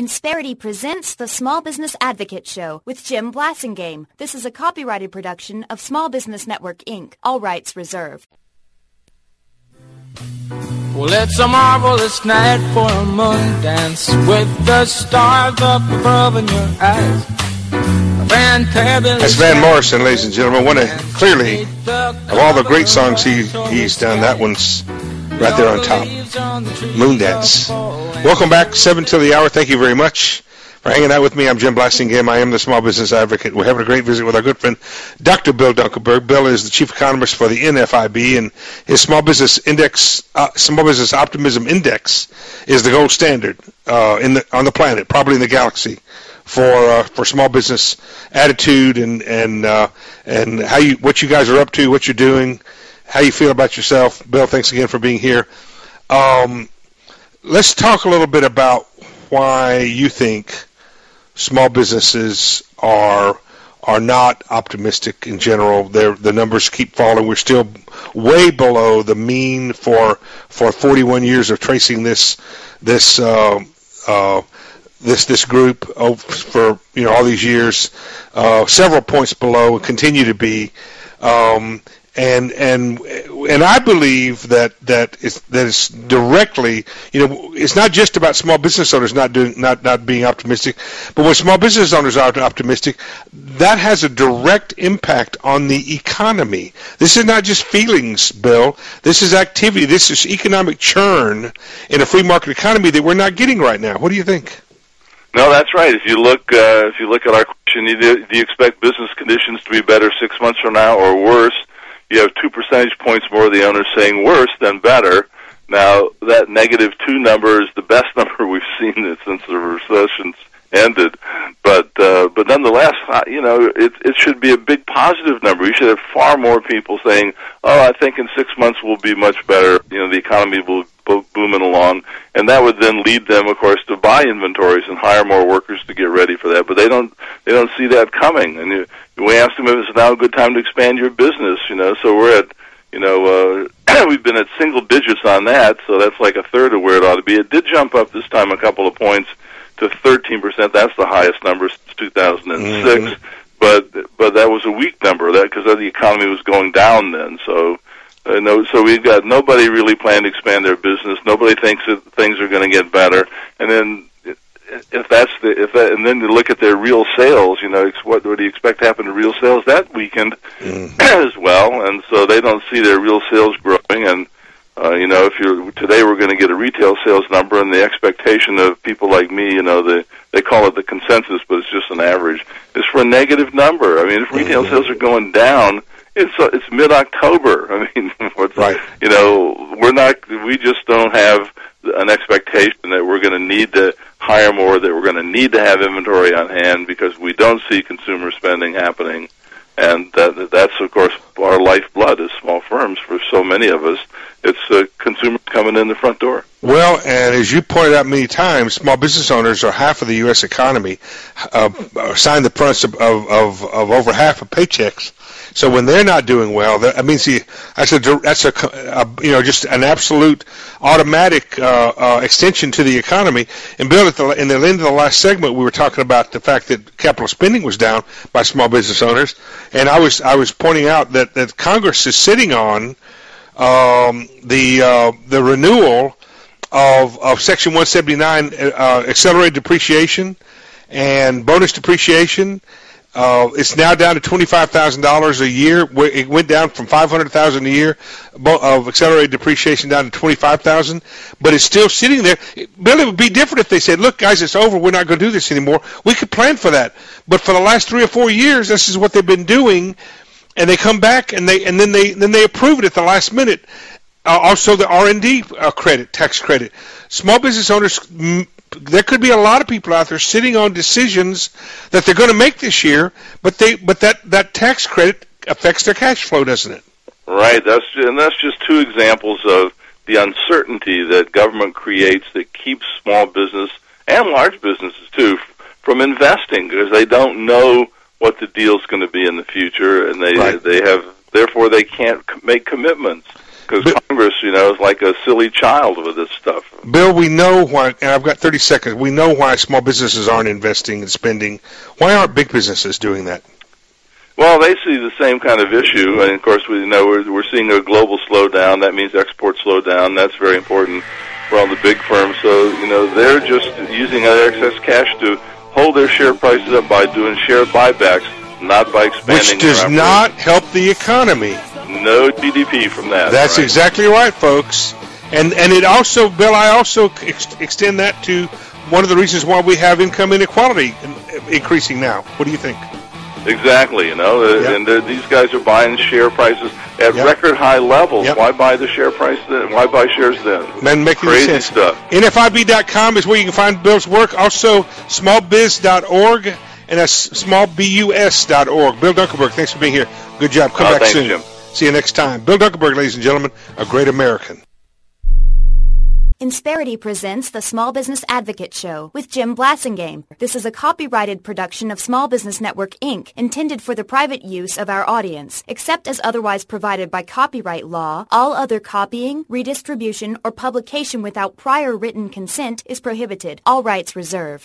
Insperity presents the Small Business Advocate Show with Jim Blasingame. This is a copyrighted production of Small Business Network, Inc. All rights reserved. Well, it's a marvelous night for a moon dance with the stars up above in your eyes. That's Van Morrison, ladies and gentlemen. One of, clearly, of all the great songs he's done, that one's right there on top. Moondance. Welcome back, 7 till the hour. Thank you very much for hanging out with me. I'm Jim Blasingame. I am the Small Business Advocate. We're having a great visit with our good friend, Dr. Bill Dunkelberg. Bill is the chief economist for the NFIB, and his Small Business Optimism Index is the gold standard on the planet, probably in the galaxy, for small business attitude and what you guys are up to, what you're doing, how you feel about yourself. Bill, thanks again for being here. Let's talk a little bit about why you think small businesses are not optimistic in general. The numbers keep falling. We're still way below the mean for 41 years of tracing this group for all these years, several points below, and continue to be. And I believe that it's directly, it's not just about small business owners not being optimistic, but when small business owners are optimistic, that has a direct impact on the economy. This is not just feelings, Bill. This is activity. This is economic churn in a free market economy that we're not getting right now. What do you think? No, that's right. If you look at our question, do you expect business conditions to be better 6 months from now or worse? You have 2 percentage points more of the owners saying worse than better. Now, that -2 number is the best number we've seen since the recession's ended. But nonetheless, it should be a big positive number. You should have far more people saying, I think in 6 months we'll be much better. The economy will booming along, and that would then lead them, of course, to buy inventories and hire more workers to get ready for that. But they don't see that coming. And we asked them if it's now a good time to expand your business. So we're at, we've been at single digits on that. So that's like a third of where it ought to be. It did jump up this time a couple of points to 13%. That's the highest number since 2006. Mm-hmm. But that was a weak number, because the economy was going down then. So. So we've got nobody really planning to expand their business. Nobody thinks that things are going to get better. And then, and then you look at their real sales. What do you expect to happen to real sales? That weakened as well, and so they don't see their real sales growing. And today we're going to get a retail sales number, and the expectation of people like me, they call it the consensus, but it's just an average, is for a negative number. I mean, if retail sales are going down. It's mid-October. I mean, right. We just don't have an expectation that we're going to need to hire more, that we're going to need to have inventory on hand, because we don't see consumer spending happening. And that's, of course, our lifeblood as small firms for so many of us. It's consumers coming in the front door. Well, and as you pointed out many times, small business owners are half of the U.S. economy, sign the price of over half of paychecks. So when they're not doing well, that's just an absolute automatic extension to the economy. And Bill, in the end of the last segment, we were talking about the fact that capital spending was down by small business owners, and I was pointing out that Congress is sitting on the renewal of Section 179 accelerated depreciation and bonus depreciation. It's now down to $25,000 a year. It went down from $500,000 a year of accelerated depreciation down to $25,000, but it's still sitting there. Bill, it would be different if they said, "Look, guys, it's over. We're not going to do this anymore." We could plan for that, but for the last 3 or 4 years, this is what they've been doing, and they come back and then they approve it at the last minute. Also, the R&D tax credit. Small business owners. There could be a lot of people out there sitting on decisions that they're going to make this year, but that tax credit affects their cash flow, doesn't it? Right. That's just two examples of the uncertainty that government creates that keeps small business and large businesses too from investing, because they don't know what the deal's going to be in the future, and therefore they can't make commitments. because Congress, is like a silly child with this stuff. Bill, we know why, and I've got 30 seconds, we know why small businesses aren't investing and spending. Why aren't big businesses doing that? Well, they see the same kind of issue, and of course, we're seeing a global slowdown. That means exports slow down. That's very important for all the big firms. So, they're just using their excess cash to hold their share prices up by doing share buybacks, not by expanding. Which does not help the economy. No GDP from that. That's exactly right, folks. And it also, Bill, I also extend that to one of the reasons why we have income inequality increasing now. What do you think? Exactly, and these guys are buying share prices at record high levels. Why buy the share price then? Why buy shares then? Man, making crazy sense. Stuff. NFIB.com is where you can find Bill's work. Also, smallbiz.org, and that's smallbus.org. Bill Dunkelberg, thanks for being here. Good job. Come back soon. Jim. See you next time. Bill Dunkelberg, ladies and gentlemen, a great American. Insperity presents the Small Business Advocate Show with Jim Blasingame. This is a copyrighted production of Small Business Network, Inc., intended for the private use of our audience. Except as otherwise provided by copyright law, all other copying, redistribution, or publication without prior written consent is prohibited. All rights reserved.